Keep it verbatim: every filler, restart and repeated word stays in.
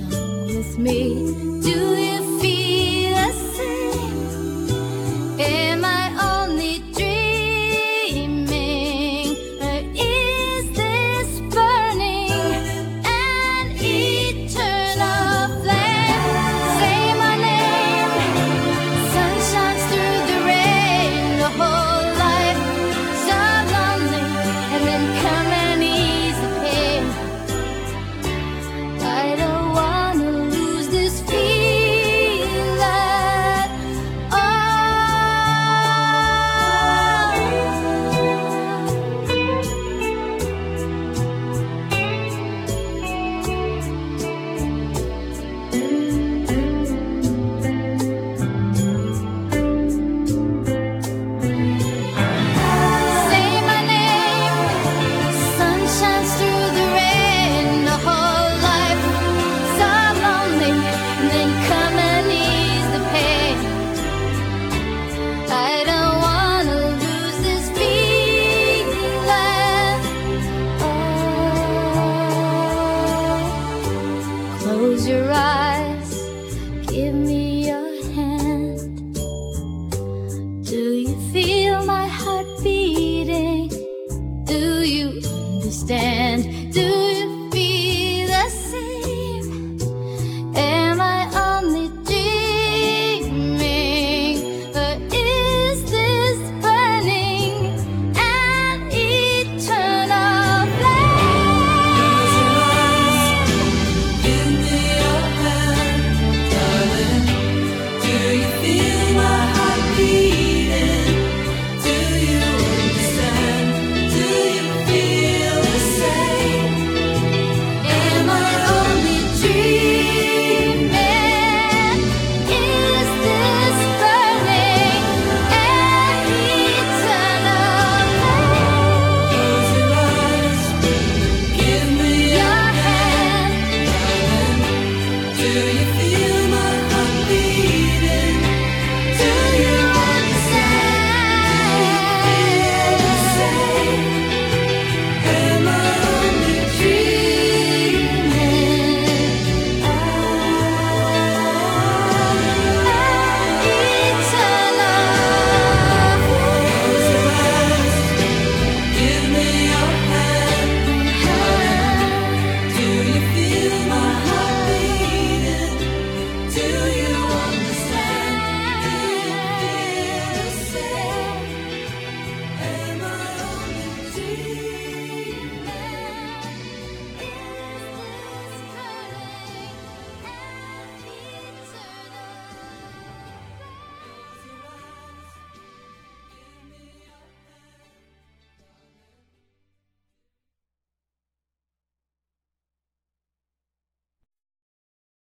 come with me. Do you feel the same? Am I only dreaming, or is this burning an eternal flame? Say my name, sun shines through the rain. The whole life so lonely, and then come and ease the pain. I don't wanna lose this feeling. Oh, say my name, sun shines through the rain. The whole life so lonely, and then come and ease the pain. I don't wanna lose this feeling. Oh, close your eyes, give me your hand. Do you feel my heart beating? Do you understand? Do you feel the same? Am I only dreaming, or is this burning an eternal flame? Give me your hand, darling. Do you feel my heart beating? Do you understand? Do you feel the same? Am I only dreaming? Is this burning an eternal flame? Close your eyes. Give me your Your hand, hand. Do you